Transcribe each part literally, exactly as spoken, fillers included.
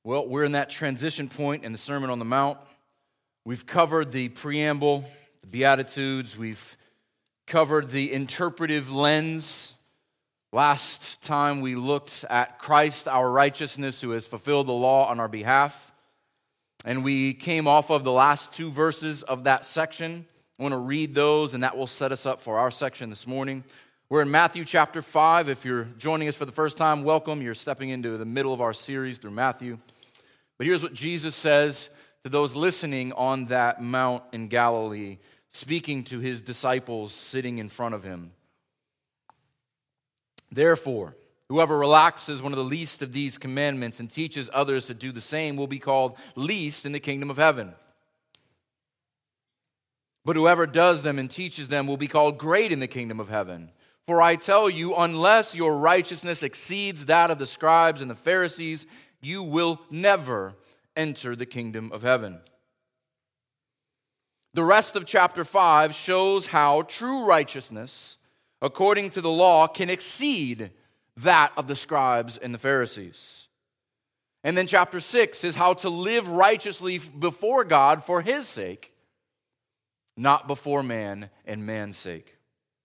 Well, we're in that transition point in the Sermon on the Mount. We've covered the preamble, the Beatitudes. We've covered the interpretive lens. Last time we looked at Christ, our righteousness, who has fulfilled the law on our behalf. And we came off of the last two verses of that section. I want to read those, and that will set us up for our section this morning. We're in Matthew chapter five. If you're joining us for the first time, welcome. You're stepping into the middle of our series through Matthew. But here's what Jesus says to those listening on that mount in Galilee, speaking to his disciples sitting in front of him. Therefore, whoever relaxes one of the least of these commandments and teaches others to do the same will be called least in the kingdom of heaven. But whoever does them and teaches them will be called great in the kingdom of heaven. For I tell you, unless your righteousness exceeds that of the scribes and the Pharisees, you will never enter the kingdom of heaven. The rest of chapter five shows how true righteousness, according to the law, can exceed that of the scribes and the Pharisees. And then chapter six is how to live righteously before God for his sake, not before man and man's sake.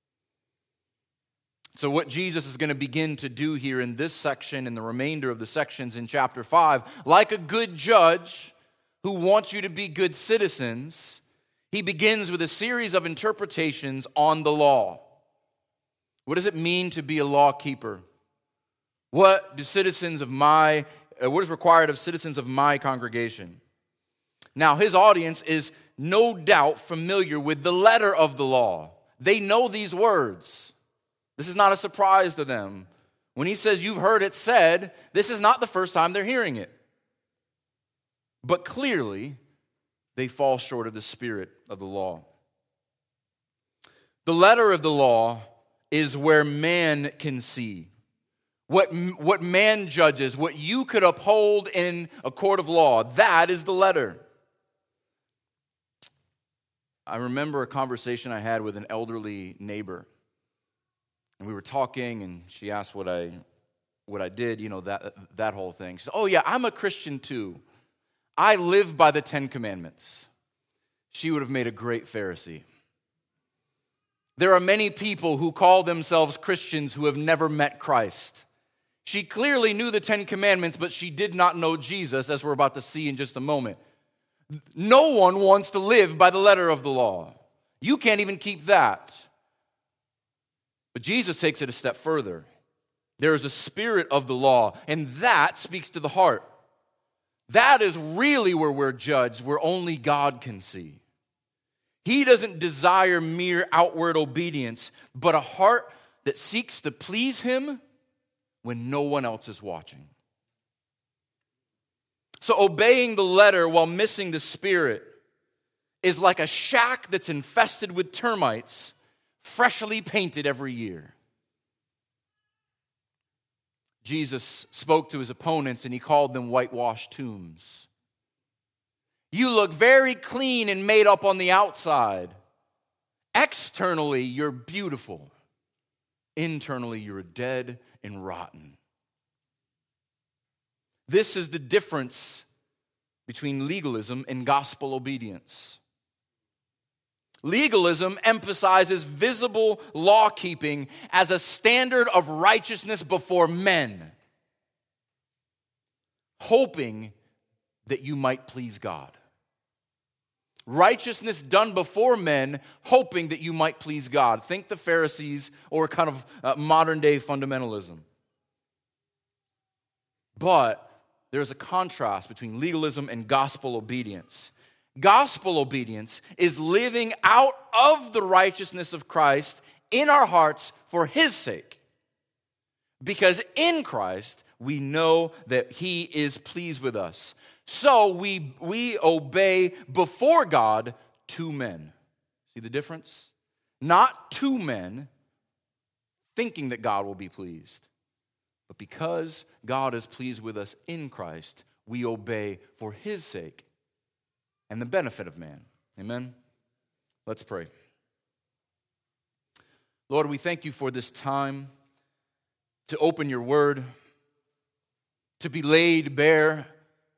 So what Jesus is going to begin to do here in this section and the remainder of the sections in chapter five, like a good judge who wants you to be good citizens, he begins with a series of interpretations on the law. What does it mean to be a law keeper? What do citizens of my, uh, what is required of citizens of my congregation? Now, his audience is no doubt familiar with the letter of the law. They know these words. This is not a surprise to them. When he says, you've heard it said, this is not the first time they're hearing it. But clearly, they fall short of the spirit of the law. The letter of the law is where man can see. What, what man judges, what you could uphold in a court of law, that is the letter. I remember a conversation I had with an elderly neighbor. And we were talking, and she asked what I what I did, you know, that that whole thing. She said, oh yeah, I'm a Christian too. I live by the Ten Commandments. She would have made a great Pharisee. There are many people who call themselves Christians who have never met Christ. She clearly knew the Ten Commandments, but she did not know Jesus, as we're about to see in just a moment. No one wants to live by the letter of the law. You can't even keep that. But Jesus takes it a step further. There is a spirit of the law, and that speaks to the heart. That is really where we're judged, where only God can see. He doesn't desire mere outward obedience, but a heart that seeks to please him when no one else is watching. So obeying the letter while missing the spirit is like a shack that's infested with termites, freshly painted every year. Jesus spoke to his opponents and he called them whitewashed tombs. You look very clean and made up on the outside. Externally, you're beautiful. Internally, you're dead and rotten. This is the difference between legalism and gospel obedience. Legalism emphasizes visible law-keeping as a standard of righteousness before men, hoping that you might please God. Righteousness done before men, hoping that you might please God. Think the Pharisees or kind of uh, modern-day fundamentalism. But there's a contrast between legalism and gospel obedience. Gospel obedience is living out of the righteousness of Christ in our hearts for his sake. Because in Christ, we know that he is pleased with us. So we, we obey before God to men. See the difference? Not to men thinking that God will be pleased. But because God is pleased with us in Christ, we obey for his sake and the benefit of man. Amen? Let's pray. Lord, we thank you for this time to open your word, to be laid bare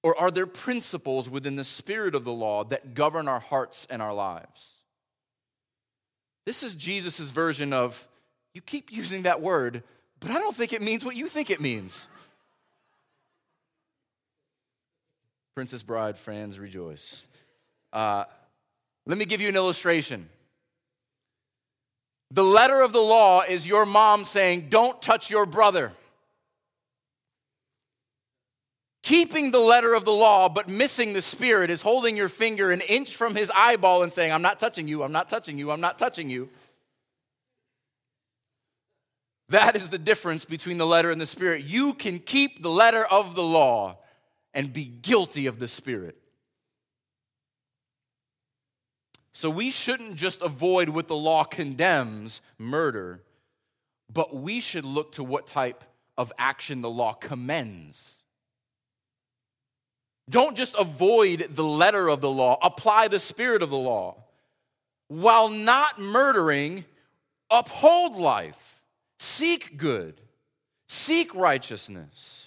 Or are there principles within the spirit of the law that govern our hearts and our lives? This is Jesus' version of, you keep using that word, but I don't think it means what you think it means. Princess Bride fans rejoice. Uh, let me give you an illustration. The letter of the law is your mom saying, don't touch your brother. Keeping the letter of the law but missing the spirit is holding your finger an inch from his eyeball and saying, I'm not touching you, I'm not touching you, I'm not touching you. That is the difference between the letter and the spirit. You can keep the letter of the law and be guilty of the spirit. So we shouldn't just avoid what the law condemns, murder, but we should look to what type of action the law commends. Don't just avoid the letter of the law, apply the spirit of the law. While not murdering, uphold life, seek good, seek righteousness.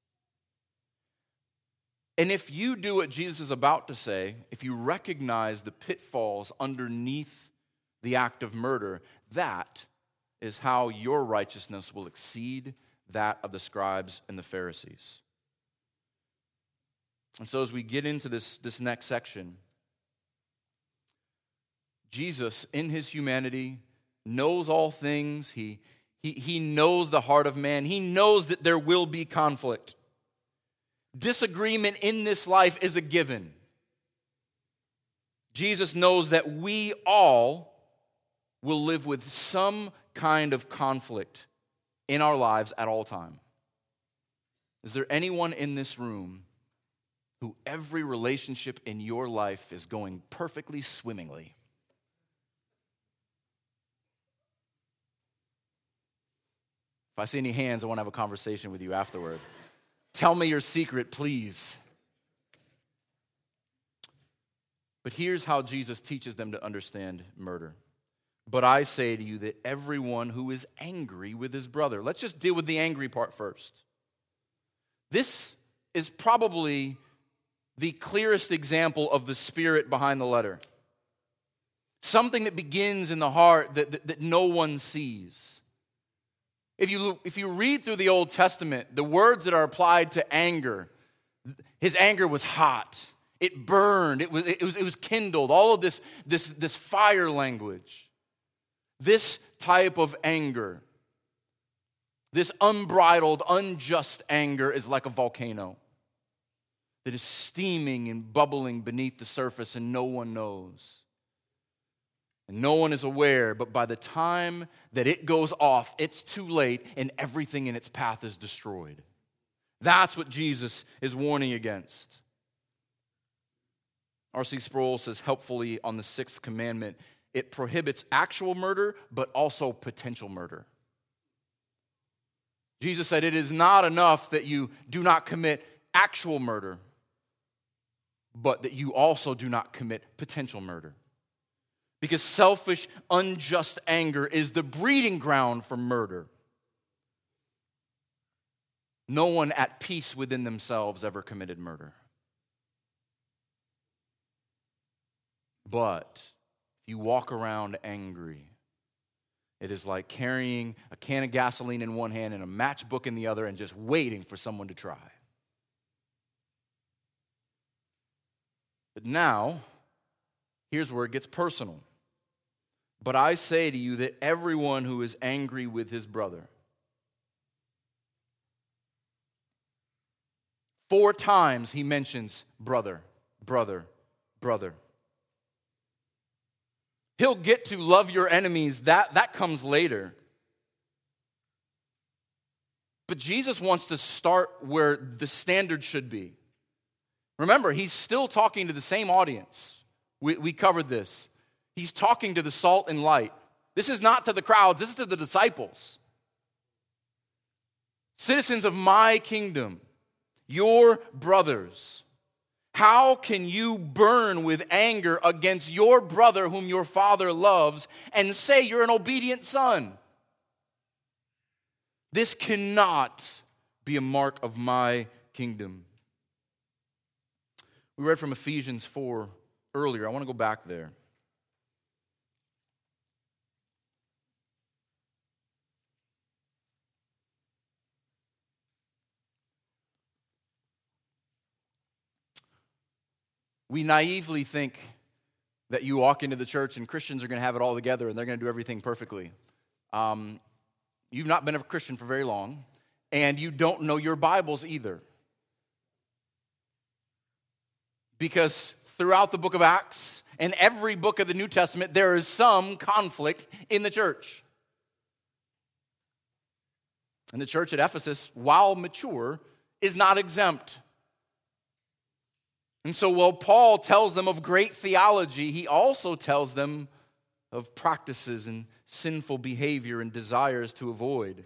And if you do what Jesus is about to say, if you recognize the pitfalls underneath the act of murder, that is how your righteousness will exceed that of the scribes and the Pharisees. And so as we get into this, this next section, Jesus, in his humanity, knows all things. He, he, he knows the heart of man. He knows that there will be conflict. Disagreement in this life is a given. Jesus knows that we all will live with some kind of conflict in our lives at all time. Is there anyone in this room who every relationship in your life is going perfectly swimmingly? If I see any hands, I want to have a conversation with you afterward. Tell me your secret, please. But here's how Jesus teaches them to understand murder. But I say to you that everyone who is angry with his brother. Let's just deal with the angry part first. This is probably the clearest example of the spirit behind the letter. Something that begins in the heart that, that, that no one sees. If you, if you read through the Old Testament, the words that are applied to anger, his anger was hot. It burned. It was, it was, it was kindled. All of this, this, this fire language. This type of anger, this unbridled, unjust anger is like a volcano that is steaming and bubbling beneath the surface and no one knows. And no one is aware, but by the time that it goes off, it's too late and everything in its path is destroyed. That's what Jesus is warning against. R C Sproul says helpfully on the sixth commandment, it prohibits actual murder, but also potential murder. Jesus said it is not enough that you do not commit actual murder, but that you also do not commit potential murder. Because selfish, unjust anger is the breeding ground for murder. No one at peace within themselves ever committed murder. But if you walk around angry, it is like carrying a can of gasoline in one hand and a matchbook in the other and just waiting for someone to try. But now, here's where it gets personal. But I say to you that everyone who is angry with his brother, four times he mentions brother, brother, brother. He'll get to love your enemies. That, that comes later. But Jesus wants to start where the standard should be. Remember, he's still talking to the same audience. We, we covered this. He's talking to the salt and light. This is not to the crowds. This is to the disciples. Citizens of my kingdom, your brothers. How can you burn with anger against your brother whom your father loves and say you're an obedient son? This cannot be a mark of my kingdom. We read from Ephesians four earlier. I want to go back there. We naively think that you walk into the church and Christians are going to have it all together and they're going to do everything perfectly. Um, you've not been a Christian for very long, and you don't know your Bibles either. Because throughout the book of Acts and every book of the New Testament, there is some conflict in the church. And the church at Ephesus, while mature, is not exempt. And so while Paul tells them of great theology, he also tells them of practices and sinful behavior and desires to avoid.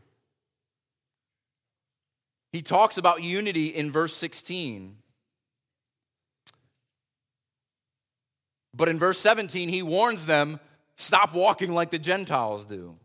He talks about unity in verse sixteen. But in verse seventeen, he warns them, stop walking like the Gentiles do.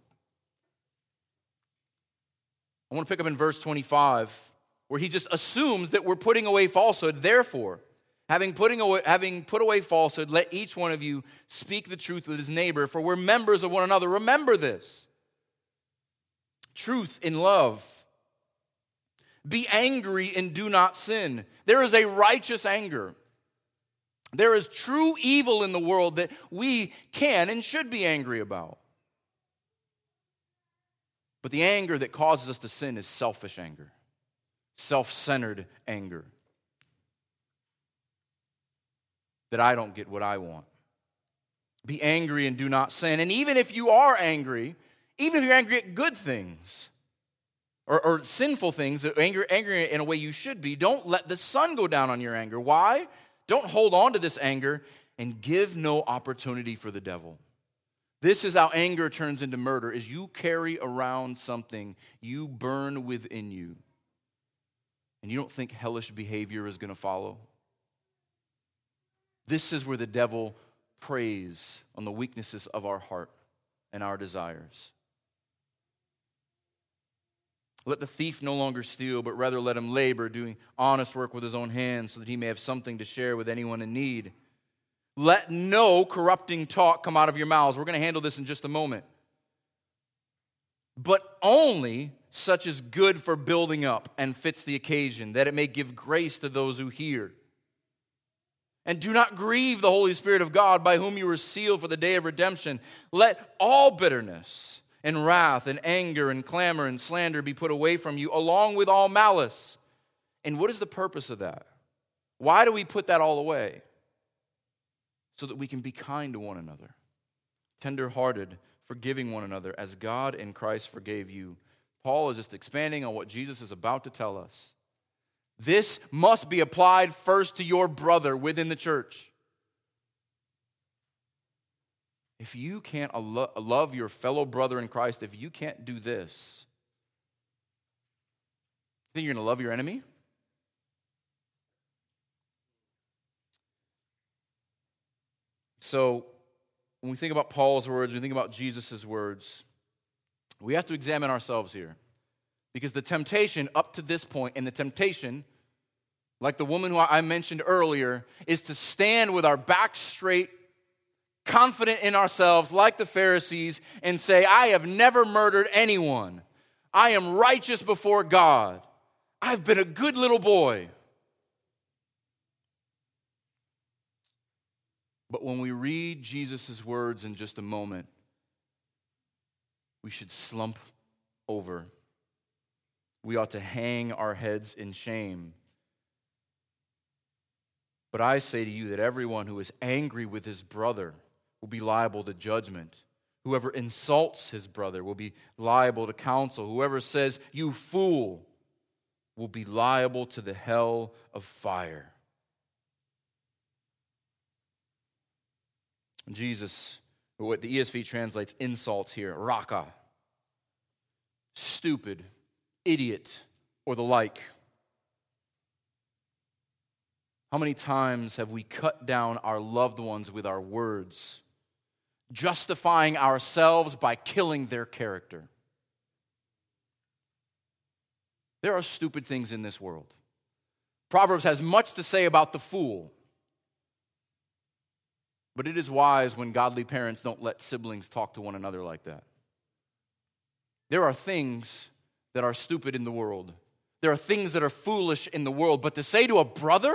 I want to pick up in verse twenty-five, where he just assumes that we're putting away falsehood. Therefore, Having, putting away, having put away falsehood, let each one of you speak the truth with his neighbor, for we're members of one another. Remember this. Truth in love. Be angry and do not sin. There is a righteous anger. There is true evil in the world that we can and should be angry about. But the anger that causes us to sin is selfish anger, self-centered anger. That I don't get what I want. Be angry and do not sin. And even if you are angry, even if you're angry at good things or, or sinful things, angry, angry in a way you should be, don't let the sun go down on your anger. Why? Don't hold on to this anger and give no opportunity for the devil. This is how anger turns into murder, is you carry around something you burn within you. And you don't think hellish behavior is going to follow. This is where the devil preys on the weaknesses of our heart and our desires. Let the thief no longer steal, but rather let him labor, doing honest work with his own hands, so that he may have something to share with anyone in need. Let no corrupting talk come out of your mouths. We're going to handle this in just a moment. But only such as good for building up and fits the occasion, that it may give grace to those who hear. And do not grieve the Holy Spirit of God, by whom you were sealed for the day of redemption. Let all bitterness and wrath and anger and clamor and slander be put away from you, along with all malice. And what is the purpose of that? Why do we put that all away? So that we can be kind to one another, tender-hearted, forgiving one another, as God in Christ forgave you. Paul is just expanding on what Jesus is about to tell us. This must be applied first to your brother within the church. If you can't love your fellow brother in Christ, if you can't do this, you think you're going to love your enemy? So, when we think about Paul's words, we think about Jesus' words, we have to examine ourselves here. Because the temptation up to this point, and the temptation, like the woman who I mentioned earlier, is to stand with our back straight, confident in ourselves, like the Pharisees, and say, I have never murdered anyone. I am righteous before God. I've been a good little boy. But when we read Jesus' words in just a moment, we should slump over. We ought to hang our heads in shame. But I say to you that everyone who is angry with his brother will be liable to judgment. Whoever insults his brother will be liable to counsel. Whoever says, you fool, will be liable to the hell of fire. Jesus, what the E S V translates insults here, raka, stupid, idiot, or the like. How many times have we cut down our loved ones with our words, justifying ourselves by killing their character? There are stupid things in this world. Proverbs has much to say about the fool. But it is wise when godly parents don't let siblings talk to one another like that. There are things that are stupid in the world. There are things that are foolish in the world. But to say to a brother,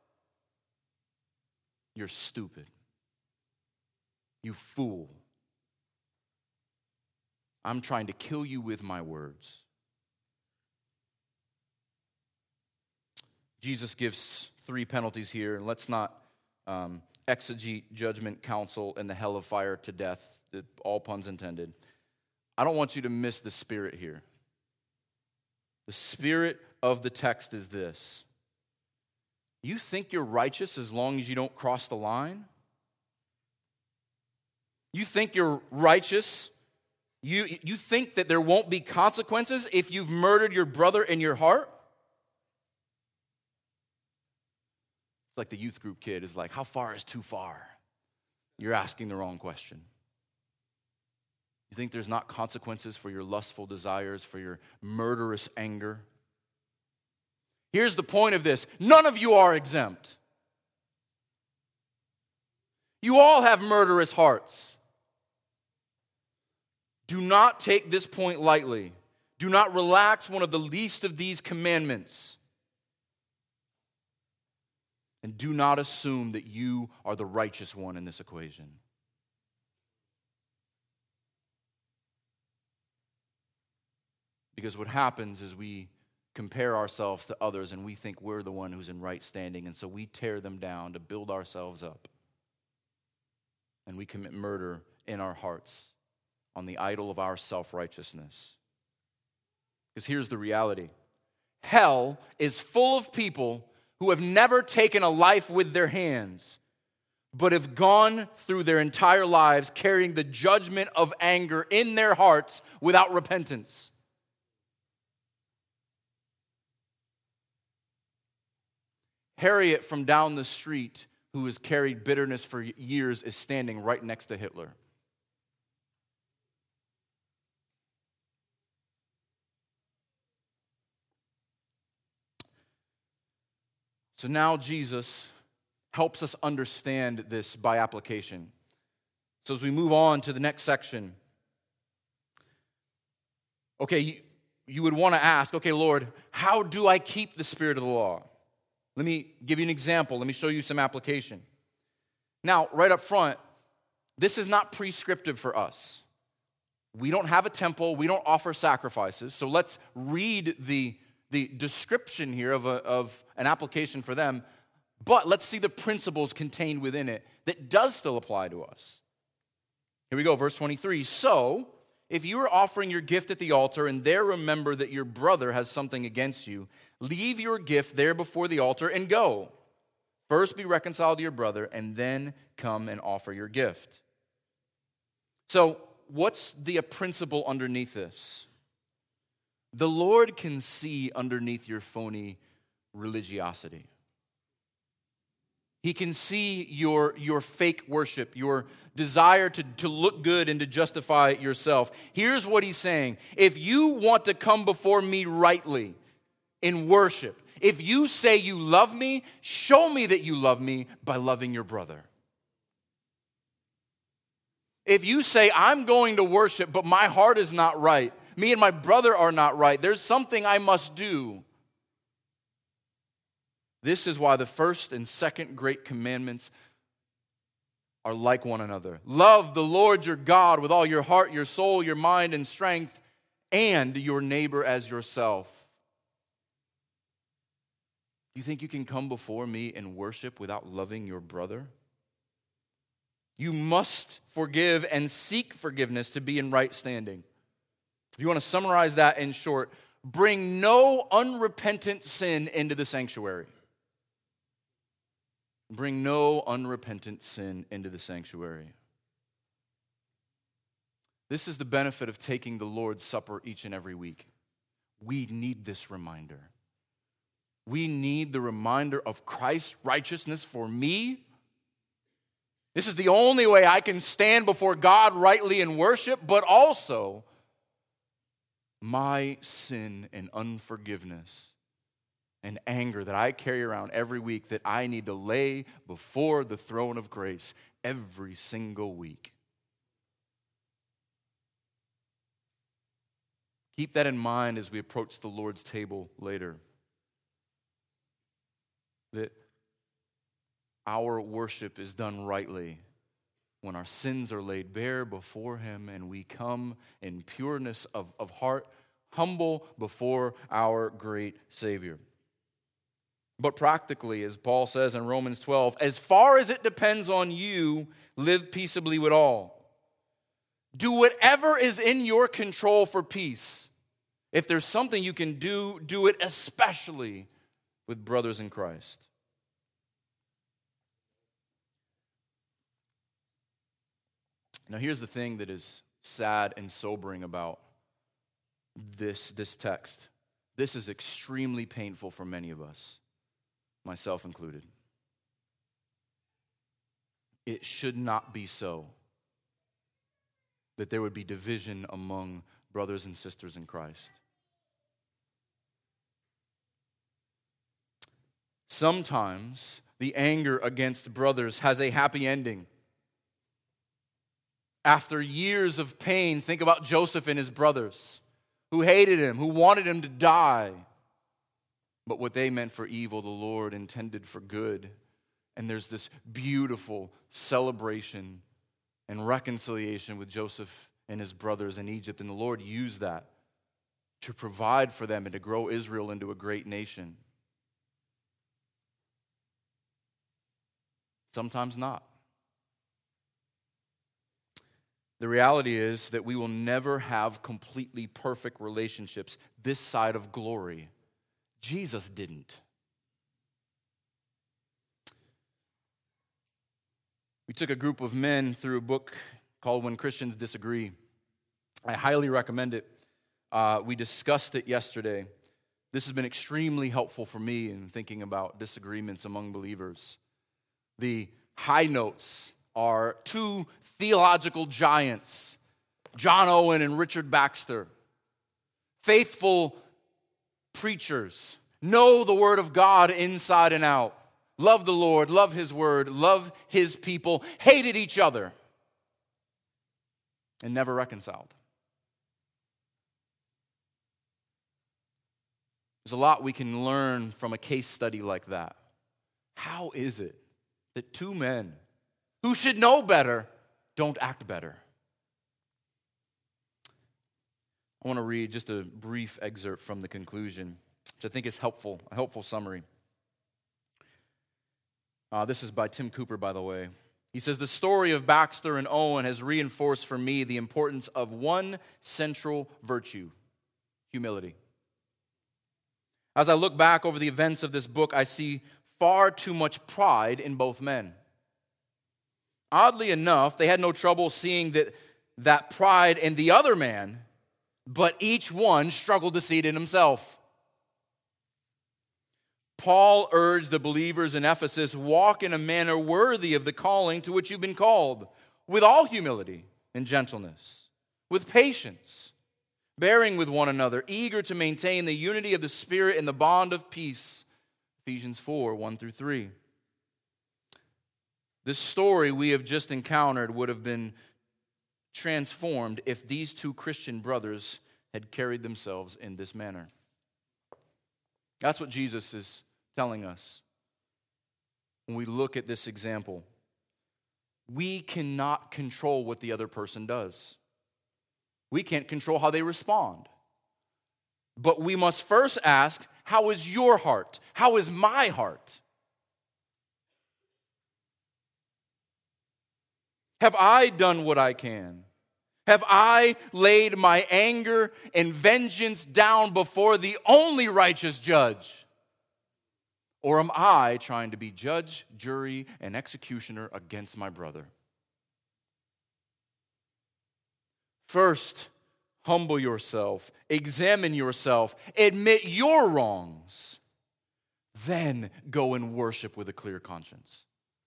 you're stupid. You fool. I'm trying to kill you with my words. Jesus gives three penalties here, and let's not um, exegete judgment, counsel, and the hell of fire to death, all puns intended. I don't want you to miss the spirit here. The spirit of the text is this. You think you're righteous as long as you don't cross the line? You think you're righteous? You, you think that there won't be consequences if you've murdered your brother in your heart? It's like the youth group kid is like, how far is too far? You're asking the wrong question. You think there's not consequences for your lustful desires, for your murderous anger? Here's the point of this. None of you are exempt. You all have murderous hearts. Do not take this point lightly. Do not relax one of the least of these commandments. And do not assume that you are the righteous one in this equation. Because what happens is we compare ourselves to others and we think we're the one who's in right standing, and so we tear them down to build ourselves up. And we commit murder in our hearts on the idol of our self-righteousness. Because here's the reality. Hell is full of people who have never taken a life with their hands, but have gone through their entire lives carrying the judgment of anger in their hearts without repentance. Harriet from down the street, who has carried bitterness for years, is standing right next to Hitler. So now Jesus helps us understand this by application. So as we move on to the next section, okay, you, you would want to ask, okay, Lord, how do I keep the spirit of the law? Let me give you an example. Let me show you some application. Now, right up front, this is not prescriptive for us. We don't have a temple. We don't offer sacrifices. So let's read the the description here of, a, of an application for them, but let's see the principles contained within it that does still apply to us. Here we go, verse twenty-three. So, if you are offering your gift at the altar and there remember that your brother has something against you, leave your gift there before the altar and go. First be reconciled to your brother and then come and offer your gift. So, what's the principle underneath this? The Lord can see underneath your phony religiosity. He can see your, your fake worship, your desire to, to look good and to justify yourself. Here's what he's saying. If you want to come before me rightly in worship, if you say you love me, show me that you love me by loving your brother. If you say, I'm going to worship, but my heart is not right, me and my brother are not right, there's something I must do. This is why the first and second great commandments are like one another. Love the Lord your God with all your heart, your soul, your mind, and strength, and your neighbor as yourself. Do you think you can come before me and worship without loving your brother? You must forgive and seek forgiveness to be in right standing. If you want to summarize that in short, bring no unrepentant sin into the sanctuary. Bring no unrepentant sin into the sanctuary. This is the benefit of taking the Lord's Supper each and every week. We need this reminder. We need the reminder of Christ's righteousness for me. This is the only way I can stand before God rightly in worship, but also my sin and unforgiveness and anger that I carry around every week that I need to lay before the throne of grace every single week. Keep that in mind as we approach the Lord's table later. That our worship is done rightly when our sins are laid bare before Him and we come in pureness of, of heart, humble before our great Savior. But practically, as Paul says in Romans twelve, as far as it depends on you, live peaceably with all. Do whatever is in your control for peace. If there's something you can do, do it especially with brothers in Christ. Now here's the thing that is sad and sobering about this, this text. This is extremely painful for many of us, myself included. It should not be so that there would be division among brothers and sisters in Christ. Sometimes the anger against brothers has a happy ending. After years of pain, think about Joseph and his brothers who hated him, who wanted him to die. But what they meant for evil, the Lord intended for good. And there's this beautiful celebration and reconciliation with Joseph and his brothers in Egypt. And the Lord used that to provide for them and to grow Israel into a great nation. Sometimes not. The reality is that we will never have completely perfect relationships this side of glory. Jesus didn't. We took a group of men through a book called When Christians Disagree. I highly recommend it. Uh, we discussed it yesterday. This has been extremely helpful for me in thinking about disagreements among believers. The high notes are two theological giants, John Owen and Richard Baxter, faithful preachers, know the Word of God inside and out, love the Lord, love His Word, love His people, hated each other, and never reconciled. There's a lot we can learn from a case study like that. How is it that two men who should know better don't act better? I want to read just a brief excerpt from the conclusion, which I think is helpful, a helpful summary. Uh, this is by Tim Cooper, by the way. He says, the story of Baxter and Owen has reinforced for me the importance of one central virtue, humility. As I look back over the events of this book, I see far too much pride in both men. Oddly enough, they had no trouble seeing that, that pride in the other man, but each one struggled to see it in himself. Paul urged the believers in Ephesus, walk in a manner worthy of the calling to which you've been called, with all humility and gentleness, with patience, bearing with one another, eager to maintain the unity of the Spirit in the bond of peace. Ephesians four, one through three. This story we have just encountered would have been transformed if these two Christian brothers had carried themselves in this manner. That's what Jesus is telling us when we look at this example. We cannot control what the other person does. We can't control how they respond. But we must first ask, how is your heart? How is my heart? Have I done what I can? Have I laid my anger and vengeance down before the only righteous judge? Or am I trying to be judge, jury, and executioner against my brother? First, humble yourself, examine yourself, admit your wrongs, then go and worship with a clear conscience.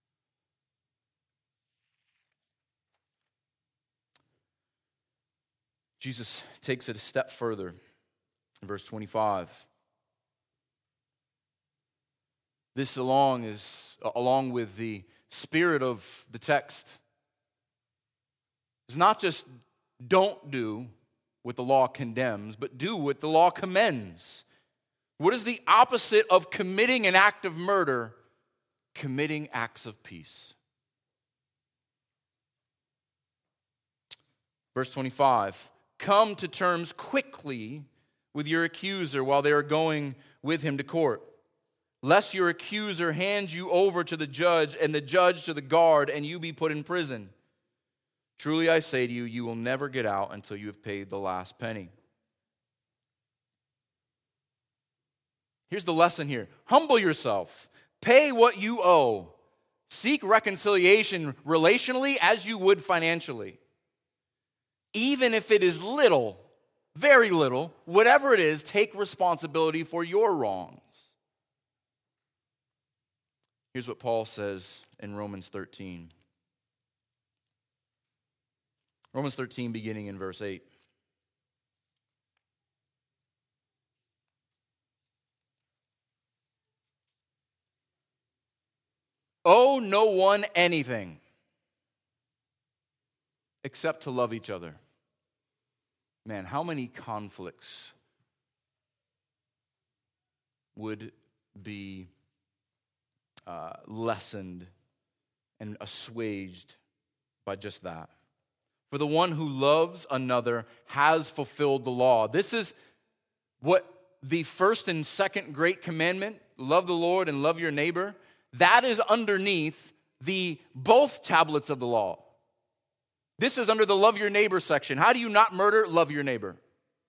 Jesus takes it a step further in verse twenty-five. This along is along with the spirit of the text. It's not just don't do what the law condemns, but do what the law commends. What is the opposite of committing an act of murder? Committing acts of peace. Verse twenty-five, come to terms quickly with your accuser while they are going with him to court, lest your accuser hand you over to the judge and the judge to the guard and you be put in prison. Truly I say to you, you will never get out until you have paid the last penny. Here's the lesson here. Humble yourself. Pay what you owe. Seek reconciliation relationally as you would financially. Even if it is little, very little, whatever it is, take responsibility for your wrongs. Here's what Paul says in Romans thirteen. Romans thirteen, beginning in verse eight. Owe no one anything except to love each other. Man, how many conflicts would be uh, lessened and assuaged by just that? For the one who loves another has fulfilled the law. This is what the first and second great commandment, love the Lord and love your neighbor, that is underneath the both tablets of the law. This is under the love your neighbor section. How do you not murder? Love your neighbor.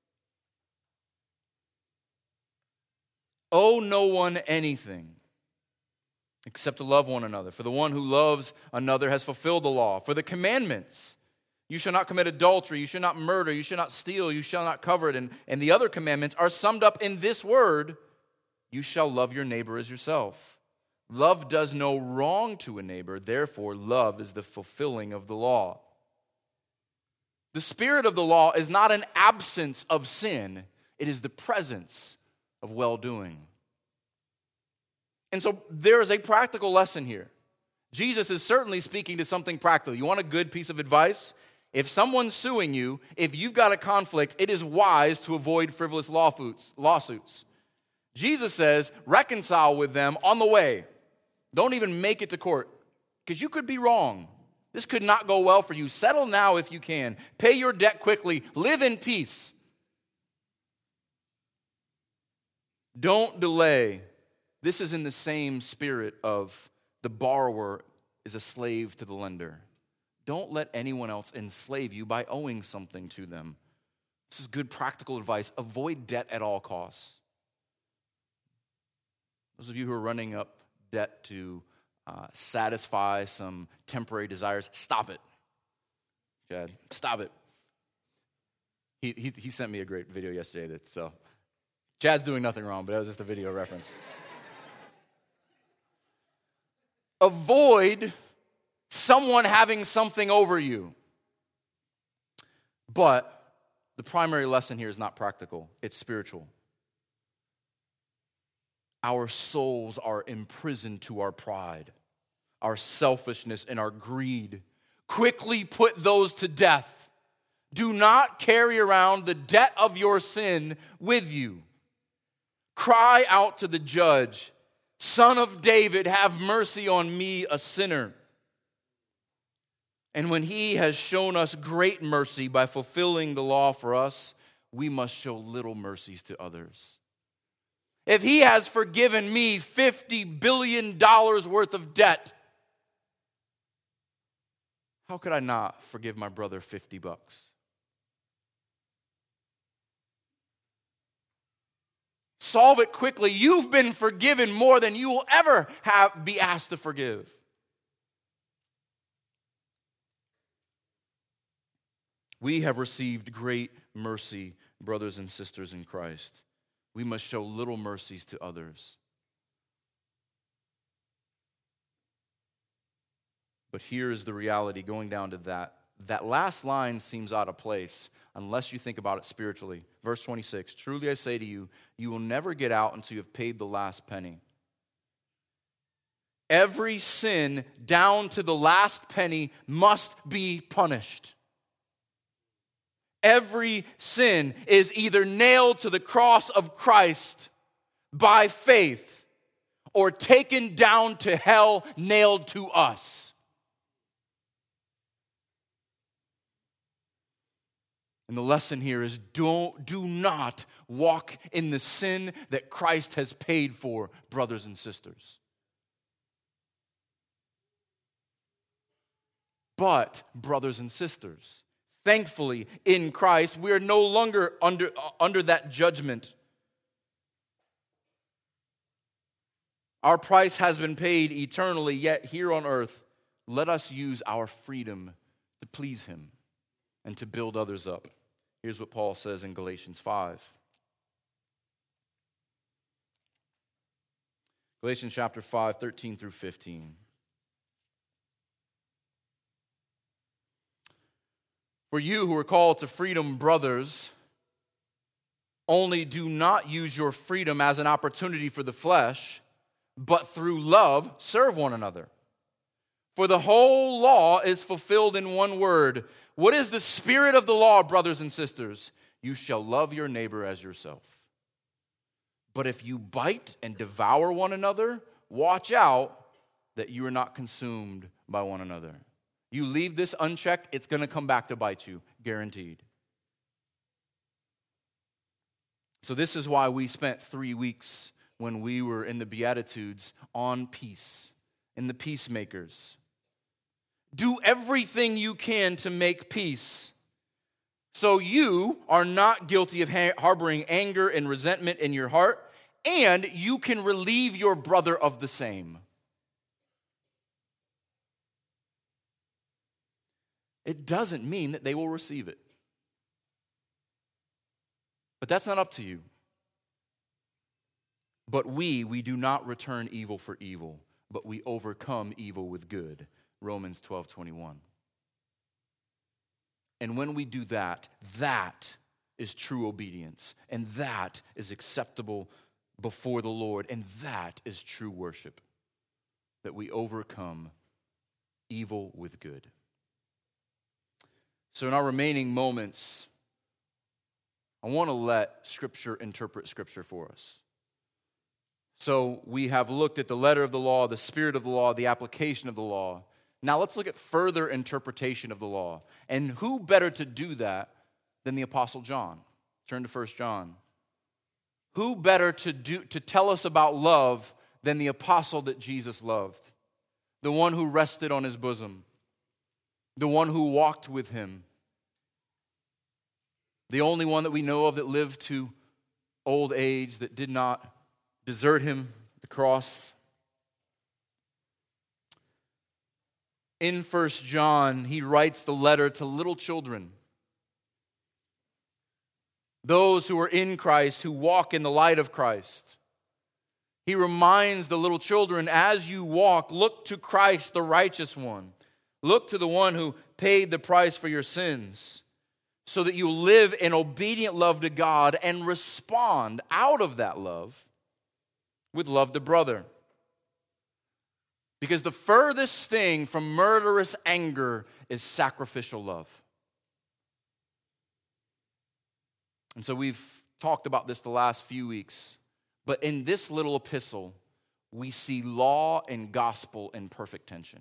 Owe no one anything except to love one another. For the one who loves another has fulfilled the law. For the commandments, you shall not commit adultery, you shall not murder, you shall not steal, you shall not covet, and, and the other commandments are summed up in this word, you shall love your neighbor as yourself. Love does no wrong to a neighbor, therefore love is the fulfilling of the law. The spirit of the law is not an absence of sin, it is the presence of well-doing. And so there is a practical lesson here. Jesus is certainly speaking to something practical. You want a good piece of advice? If someone's suing you, if you've got a conflict, it is wise to avoid frivolous lawsuits. Jesus says, reconcile with them on the way. Don't even make it to court, because you could be wrong. This could not go well for you. Settle now if you can. Pay your debt quickly. Live in peace. Don't delay. This is in the same spirit of the borrower is a slave to the lender. Don't let anyone else enslave you by owing something to them. This is good practical advice. Avoid debt at all costs. Those of you who are running up debt to uh, satisfy some temporary desires, stop it. Chad, stop it. He, he he sent me a great video yesterday. That so, Chad's doing nothing wrong, but that was just a video reference. Avoid someone having something over you. But the primary lesson here is not practical, it's spiritual. Our souls are imprisoned to our pride, our selfishness, and our greed. Quickly put those to death. Do not carry around the debt of your sin with you. Cry out to the judge, Son of David, have mercy on me, a sinner. And when he has shown us great mercy by fulfilling the law for us, we must show little mercies to others. If he has forgiven me fifty billion dollars worth of debt, how could I not forgive my brother fifty bucks? Solve it quickly. You've been forgiven more than you will ever have be asked to forgive. We have received great mercy, brothers and sisters in Christ. We must show little mercies to others. But here is the reality going down to that. That last line seems out of place unless you think about it spiritually. Verse twenty-six, truly I say to you, you will never get out until you have paid the last penny. Every sin, down to the last penny, must be punished. Every sin is either nailed to the cross of Christ by faith or taken down to hell, nailed to us. And the lesson here is don't, do not walk in the sin that Christ has paid for, brothers and sisters. But, brothers and sisters, thankfully in Christ, we are no longer under, under that judgment. Our price has been paid eternally, yet here on earth, let us use our freedom to please Him and to build others up. Here's what Paul says in Galatians five. Galatians chapter five, thirteen through fifteen. For you who are called to freedom, brothers, only do not use your freedom as an opportunity for the flesh, but through love serve one another. For the whole law is fulfilled in one word. What is the spirit of the law, brothers and sisters? You shall love your neighbor as yourself. But if you bite and devour one another, watch out that you are not consumed by one another. You leave this unchecked, it's going to come back to bite you, guaranteed. So this is why we spent three weeks when we were in the Beatitudes on peace, in the peacemakers. Do everything you can to make peace, so you are not guilty of ha- harboring anger and resentment in your heart, and you can relieve your brother of the same. It doesn't mean that they will receive it. But that's not up to you. But we, we do not return evil for evil, but we overcome evil with good. Romans twelve twenty-one. And when we do that, that is true obedience. And that is acceptable before the Lord. And that is true worship. That we overcome evil with good. So in our remaining moments, I want to let Scripture interpret Scripture for us. So we have looked at the letter of the law, the spirit of the law, the application of the law. Now let's look at further interpretation of the law. And who better to do that than the Apostle John? Turn to First John. Who better to do to tell us about love than the apostle that Jesus loved? The one who rested on his bosom. The one who walked with him. The only one that we know of that lived to old age, that did not desert him at the cross. In First John, he writes the letter to little children. Those who are in Christ, who walk in the light of Christ. He reminds the little children, as you walk, look to Christ, the righteous one. Look to the one who paid the price for your sins, so that you live in obedient love to God and respond out of that love with love to brother. Because the furthest thing from murderous anger is sacrificial love. And so we've talked about this the last few weeks. But in this little epistle, we see law and gospel in perfect tension.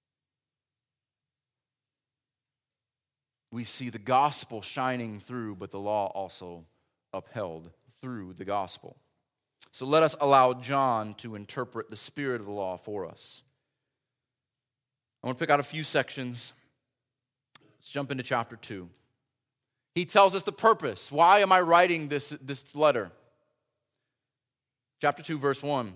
We see the gospel shining through, but the law also upheld through the gospel. So let us allow John to interpret the spirit of the law for us. I want to pick out a few sections. Let's jump into chapter two. He tells us the purpose. Why am I writing this, this letter? Chapter two, verse one.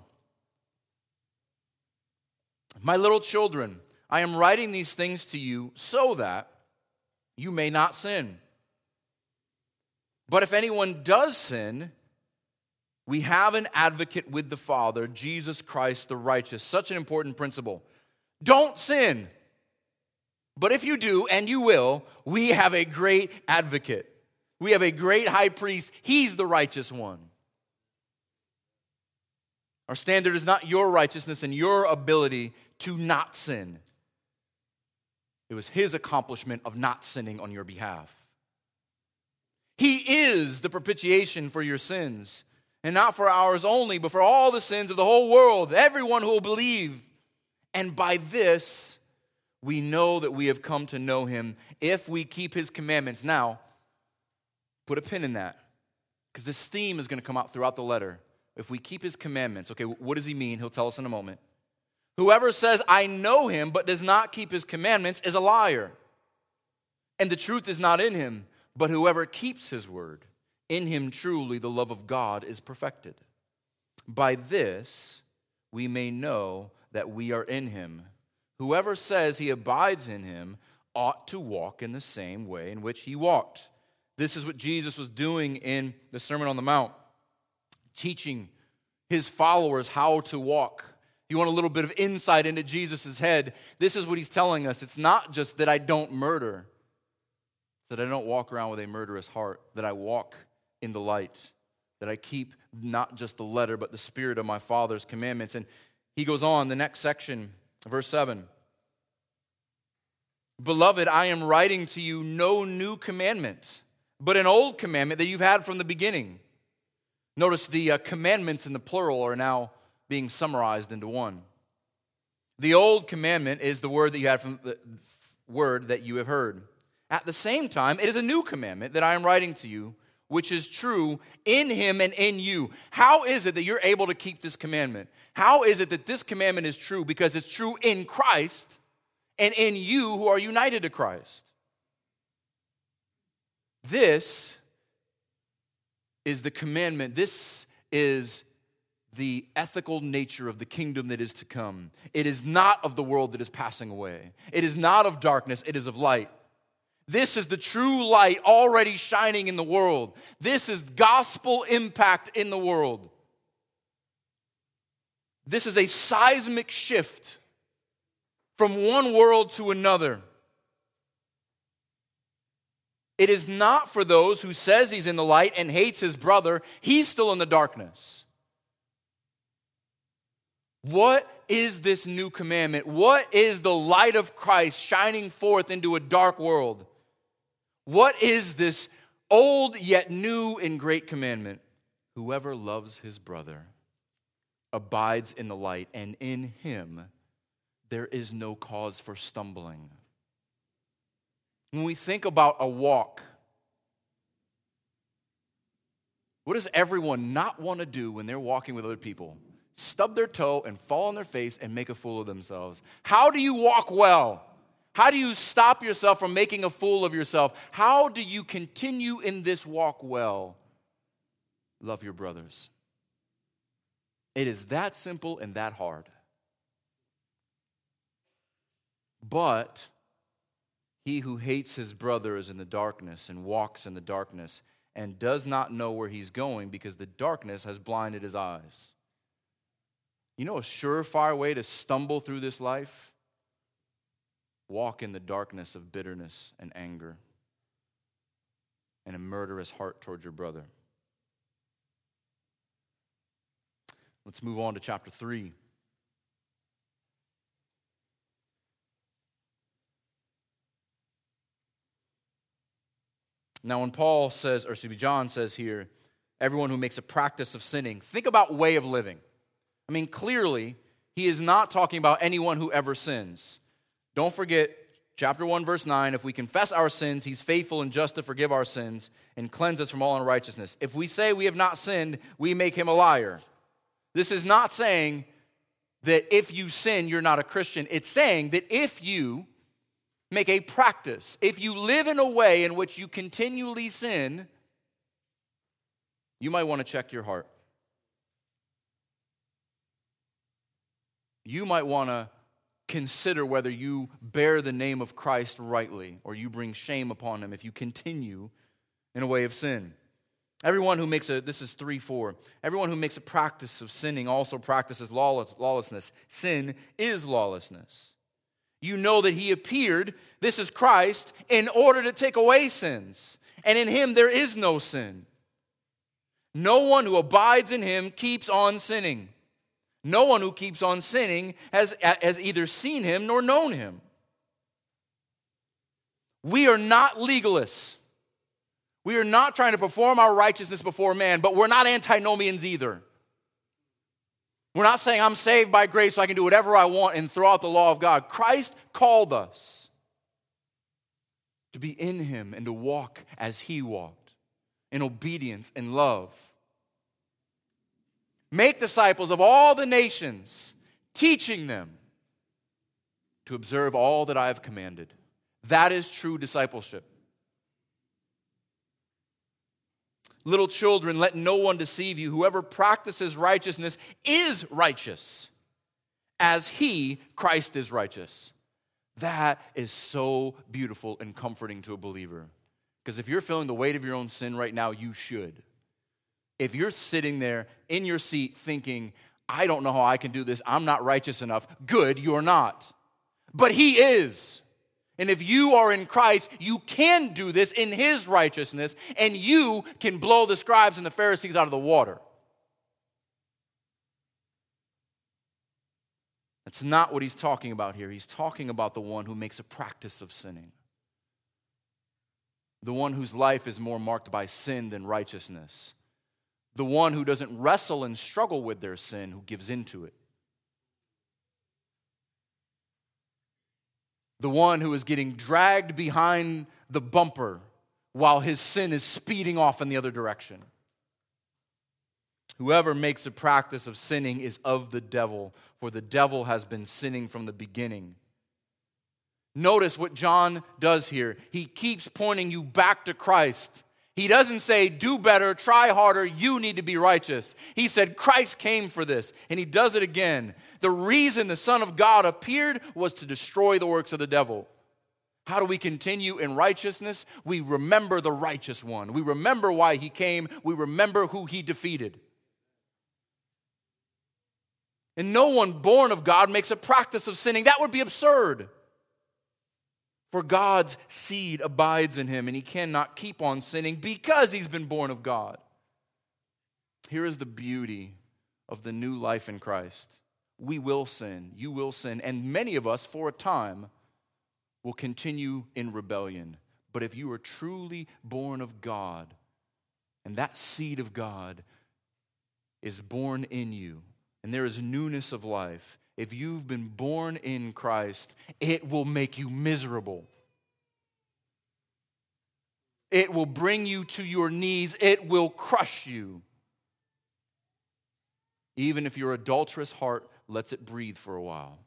My little children, I am writing these things to you so that you may not sin. But if anyone does sin, we have an advocate with the Father, Jesus Christ the righteous. Such an important principle. Don't sin. But if you do, and you will, we have a great advocate. We have a great high priest. He's the righteous one. Our standard is not your righteousness and your ability to not sin. It was his accomplishment of not sinning on your behalf. He is the propitiation for your sins, and not for ours only, but for all the sins of the whole world, everyone who will believe. And by this, we know that we have come to know him if we keep his commandments. Now, put a pin in that, because this theme is going to come out throughout the letter. If we keep his commandments, okay, what does he mean? He'll tell us in a moment. Whoever says, I know him, but does not keep his commandments is a liar. And the truth is not in him, but whoever keeps his word, in him truly the love of God is perfected. By this we may know that we are in him. Whoever says he abides in him ought to walk in the same way in which he walked. This is what Jesus was doing in the Sermon on the Mount, teaching his followers how to walk. If you want a little bit of insight into Jesus' head, this is what he's telling us. It's not just that I don't murder, that I don't walk around with a murderous heart, that I walk in the light, that I keep not just the letter, but the spirit of my Father's commandments. And he goes on, the next section, verse seven. Beloved, I am writing to you no new commandment, but an old commandment that you've had from the beginning. Notice the uh, commandments in the plural are now being summarized into one. The old commandment is the word that you had from the word that you have heard. At the same time, it is a new commandment that I am writing to you, which is true in him and in you. How is it that you're able to keep this commandment? How is it that this commandment is true? Because it's true in Christ and in you who are united to Christ. This is the commandment. This is the ethical nature of the kingdom that is to come. It is not of the world that is passing away. It is not of darkness, it is of light. This is the true light already shining in the world. This is gospel impact in the world. This is a seismic shift from one world to another. It is not for those who says he's in the light and hates his brother. He's still in the darkness. What is this new commandment? What is the light of Christ shining forth into a dark world? What is this old yet new and great commandment? Whoever loves his brother abides in the light, and in him there is no cause for stumbling. When we think about a walk, what does everyone not want to do when they're walking with other people? Stub their toe and fall on their face and make a fool of themselves. How do you walk well? How do you stop yourself from making a fool of yourself? How do you continue in this walk well? Love your brothers. It is that simple and that hard. But he who hates his brother is in the darkness and walks in the darkness and does not know where he's going because the darkness has blinded his eyes. You know a surefire way to stumble through this life? Walk in the darkness of bitterness and anger and a murderous heart toward your brother. Let's move on to chapter three. Now, when Paul says, or excuse me, John says here, everyone who makes a practice of sinning, think about way of living. I mean, clearly, he is not talking about anyone who ever sins. Don't forget, chapter one, verse nine, if we confess our sins, he's faithful and just to forgive our sins and cleanse us from all unrighteousness. If we say we have not sinned, we make him a liar. This is not saying that if you sin, you're not a Christian. It's saying that if you make a practice, if you live in a way in which you continually sin, you might want to check your heart. You might want to consider whether you bear the name of Christ rightly or you bring shame upon him if you continue in a way of sin. Everyone who makes a, this is three four, everyone who makes a practice of sinning also practices lawless, lawlessness. Sin is lawlessness. You know that he appeared, this is Christ, in order to take away sins. And in him there is no sin. No one who abides in him keeps on sinning. No one who keeps on sinning has, has either seen him nor known him. We are not legalists. We are not trying to perform our righteousness before man, but we're not antinomians either. We're not saying I'm saved by grace so I can do whatever I want and throw out the law of God. Christ called us to be in him and to walk as he walked, in obedience and love. Make disciples of all the nations, teaching them to observe all that I have commanded. That is true discipleship. Little children, let no one deceive you. Whoever practices righteousness is righteous, as he, Christ, is righteous. That is so beautiful and comforting to a believer. Because if you're feeling the weight of your own sin right now, you should. If you're sitting there in your seat thinking, I don't know how I can do this, I'm not righteous enough, good, you're not. But he is. And if you are in Christ, you can do this in his righteousness, and you can blow the scribes and the Pharisees out of the water. That's not what he's talking about here. He's talking about the one who makes a practice of sinning. The one whose life is more marked by sin than righteousness. The one who doesn't wrestle and struggle with their sin, who gives into it. The one who is getting dragged behind the bumper while his sin is speeding off in the other direction. Whoever makes a practice of sinning is of the devil, for the devil has been sinning from the beginning. Notice what John does here. He keeps pointing you back to Christ. He doesn't say, do better, try harder, you need to be righteous. He said, Christ came for this, and he does it again. The reason the Son of God appeared was to destroy the works of the devil. How do we continue in righteousness? We remember the righteous one. We remember why he came. We remember who he defeated. And no one born of God makes a practice of sinning. That would be absurd. For God's seed abides in him, and he cannot keep on sinning because he's been born of God. Here is the beauty of the new life in Christ. We will sin, you will sin, and many of us, for a time, will continue in rebellion. But if you are truly born of God, and that seed of God is born in you, and there is newness of life, if you've been born in Christ, it will make you miserable. It will bring you to your knees. It will crush you. Even if your adulterous heart lets it breathe for a while.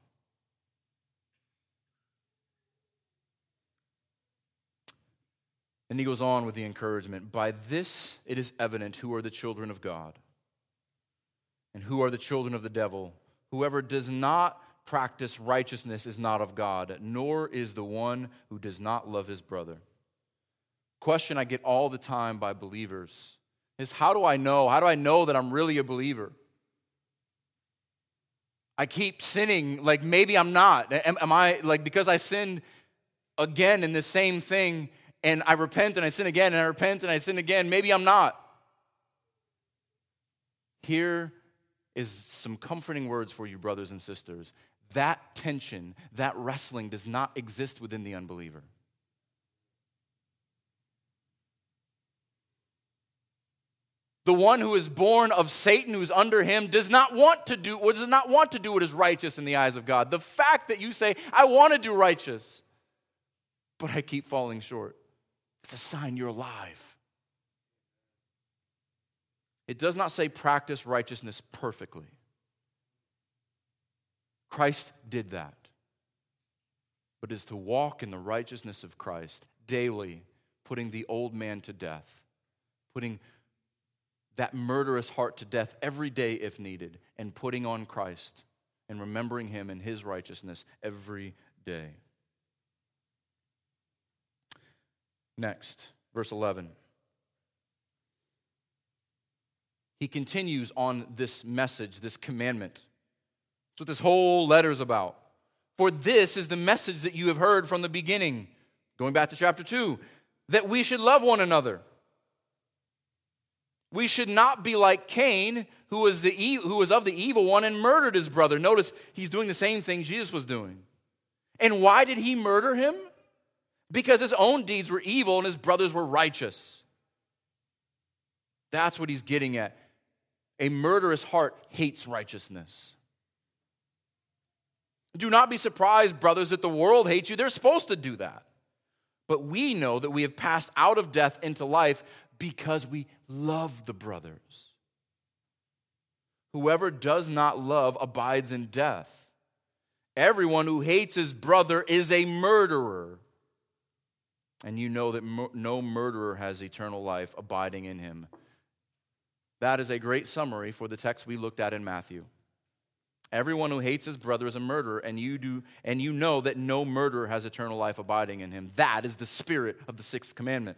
And he goes on with the encouragement. By this it is evident who are the children of God and who are the children of the devil. Whoever does not practice righteousness is not of God, nor is the one who does not love his brother. Question I get all the time by believers is, how do I know? How do I know that I'm really a believer? I keep sinning, like maybe I'm not. Am, am I, like because I sinned again in the same thing, and I repent and I sin again, and I repent and I sin again, maybe I'm not. Here is some comforting words for you, brothers and sisters. That tension, that wrestling does not exist within the unbeliever. The one who is born of Satan, who's under him, does not want to do, or does not want to do what is righteous in the eyes of God. The fact that you say, I want to do righteous, but I keep falling short, it's a sign you're alive. It does not say practice righteousness perfectly. Christ did that. But is to walk in the righteousness of Christ daily, putting the old man to death, putting that murderous heart to death every day if needed, and putting on Christ and remembering him and his righteousness every day. Next, verse eleven. He continues on this message, this commandment. That's what this whole letter is about. For this is the message that you have heard from the beginning, going back to chapter two, that we should love one another. We should not be like Cain, who was, the e- who was of the evil one and murdered his brother. Notice he's doing the same thing Jesus was doing. And why did he murder him? Because his own deeds were evil and his brothers were righteous. That's what he's getting at. A murderous heart hates righteousness. Do not be surprised, brothers, that the world hates you. They're supposed to do that. But we know that we have passed out of death into life because we love the brothers. Whoever does not love abides in death. Everyone who hates his brother is a murderer. And you know that mur- no murderer has eternal life abiding in him. That is a great summary for the text we looked at in Matthew. Everyone who hates his brother is a murderer, and you do, and you know that no murderer has eternal life abiding in him. That is the spirit of the sixth commandment.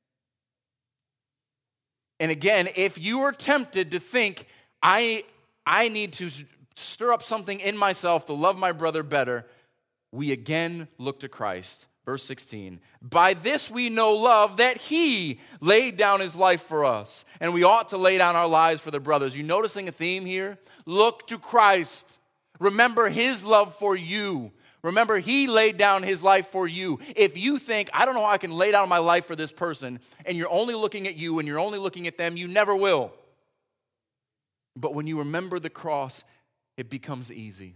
And again, if you are tempted to think, I, I need to stir up something in myself to love my brother better, we again look to Christ. Verse sixteen, by this we know love, that he laid down his life for us, and we ought to lay down our lives for the brothers. You noticing a theme here? Look to Christ. Remember his love for you. Remember he laid down his life for you. If you think, I don't know how I can lay down my life for this person, and you're only looking at you and you're only looking at them, you never will. But when you remember the cross, it becomes easy.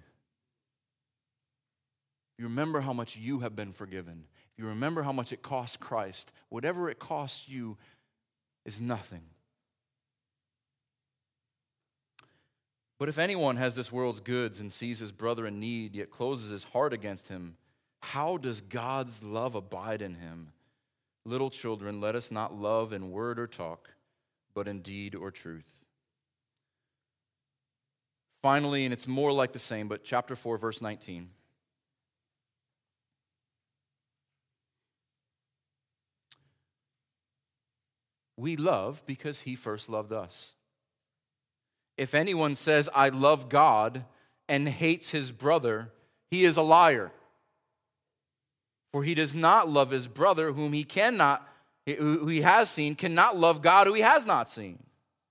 You remember how much you have been forgiven. You remember how much it cost Christ. Whatever it costs you is nothing. But if anyone has this world's goods and sees his brother in need, yet closes his heart against him, how does God's love abide in him? Little children, let us not love in word or talk, but in deed or truth. Finally, and it's more like the same, but chapter four, verse nineteen. We love because he first loved us. If anyone says, I love God, and hates his brother, he is a liar. For he does not love his brother whom he cannot, who he has seen, cannot love God who he has not seen.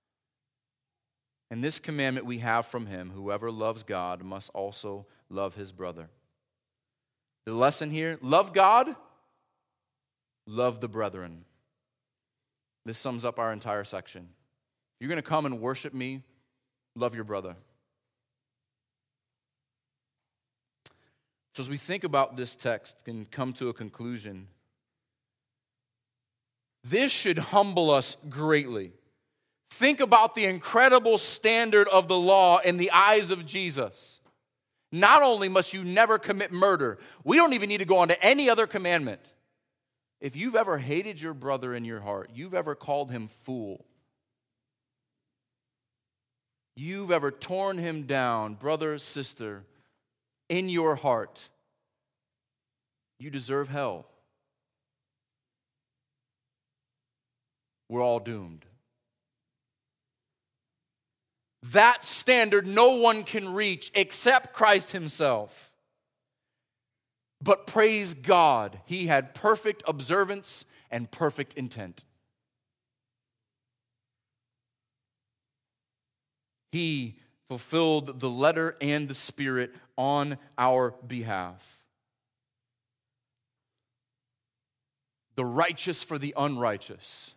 And this commandment we have from him, whoever loves God must also love his brother. The lesson here, love God, love the brethren. This sums up our entire section. If you're going to come and worship me, love your brother. So as we think about this text and come to a conclusion, this should humble us greatly. Think about the incredible standard of the law in the eyes of Jesus. Not only must you never commit murder, we don't even need to go on to any other commandment. If you've ever hated your brother in your heart, you've ever called him fool, you've ever torn him down, brother, sister, in your heart, you deserve hell. We're all doomed. That standard no one can reach except Christ himself. But praise God, he had perfect observance and perfect intent. He fulfilled the letter and the spirit on our behalf. The righteous for the unrighteous.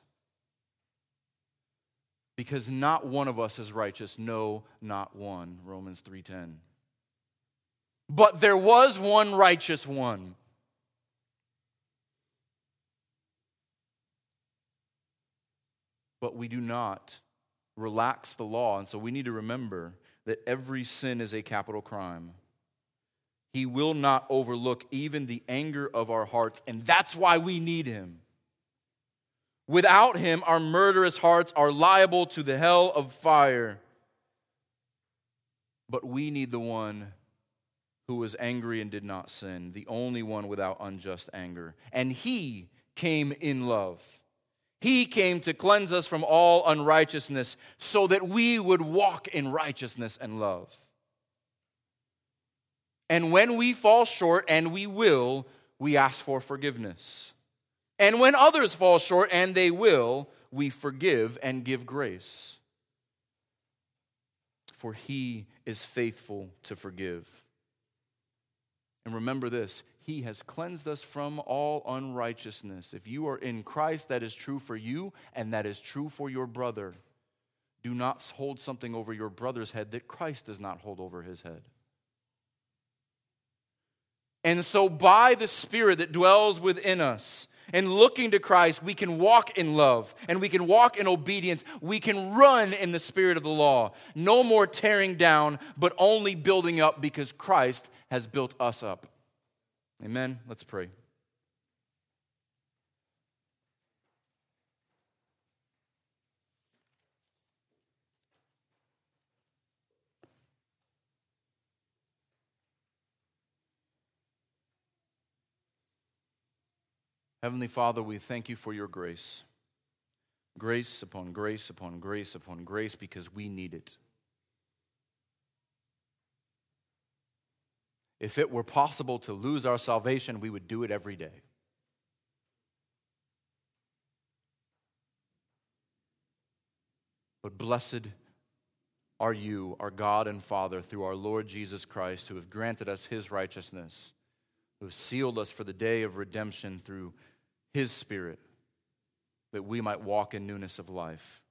Because not one of us is righteous, no, not one. Romans three ten. But there was one righteous one. But we do not relax the law, and so we need to remember that every sin is a capital crime. He will not overlook even the anger of our hearts, and that's why we need him. Without him, our murderous hearts are liable to the hell of fire. But we need the one who was angry and did not sin, the only one without unjust anger. And he came in love. He came to cleanse us from all unrighteousness so that we would walk in righteousness and love. And when we fall short, and we will, we ask for forgiveness. And when others fall short, and they will, we forgive and give grace. For he is faithful to forgive. And remember this, he has cleansed us from all unrighteousness. If you are in Christ, that is true for you, and that is true for your brother. Do not hold something over your brother's head that Christ does not hold over his head. And so by the Spirit that dwells within us, and looking to Christ, we can walk in love, and we can walk in obedience. We can run in the spirit of the law. No more tearing down, but only building up because Christ has built us up. Amen. Let's pray. Heavenly Father, we thank you for your grace. Grace upon grace upon grace upon grace because we need it. If it were possible to lose our salvation, we would do it every day. But blessed are you, our God and Father, through our Lord Jesus Christ, who have granted us his righteousness, who have sealed us for the day of redemption through his Spirit, that we might walk in newness of life.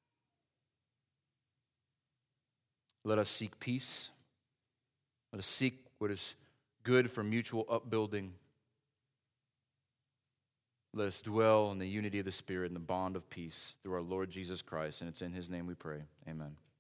Let us seek peace. Let us seek what is good for mutual upbuilding. Let us dwell in the unity of the Spirit and the bond of peace through our Lord Jesus Christ. And it's in his name we pray. Amen.